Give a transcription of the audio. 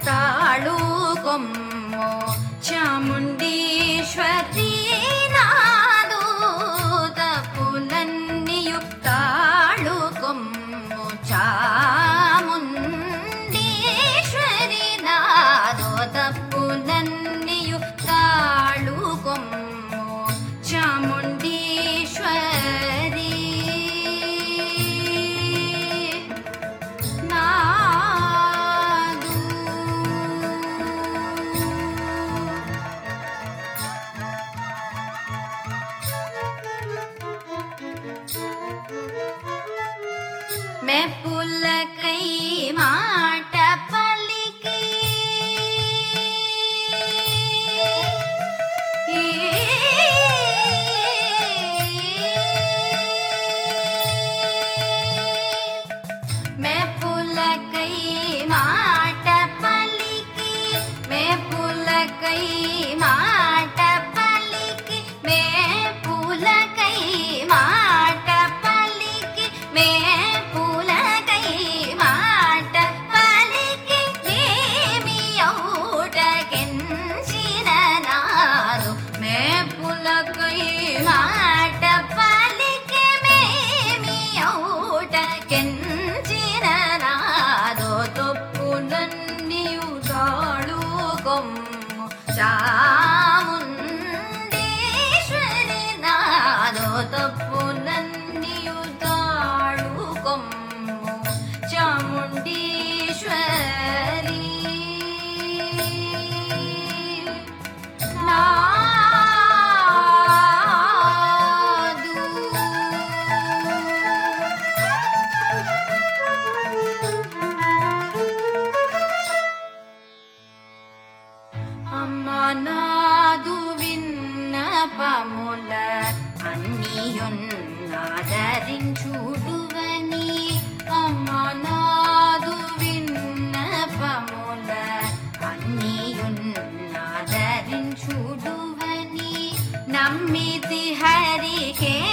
తాళు కొమ్ము చాముండీశ్వరి నాదు తప్పులన్నీయు తాళు కొమ్ము చాముండీశ్వరి నాదు తప్పులన్నీయు తాళు కొమ్ము చాముండీశ్వరి మెప్పులకై మాట పలికి మెప్పులకై మాట పలికి మెప్పులకై మాట పలికి మెప్పులకై మాట పలికి మాట పలికి మేమి ఔటకెంచిన నాదు మెప్పులకై మాట పలికి మేమి ఔటకెంచిన నాదో తప్పులన్నీయు తాళు కొమ్ము చాముండేశ్వరి నాదో తప్పులన్నీయు తాళు కొమ్ము చాముండీశ్వరి నాదు. అమ్మ నాదు విన్నపముల అన్నియున్నాదరించుడువని అమ్మ నాదు విన్నపముల అన్నియున్నాదరించుడువని నమ్మితి హరికే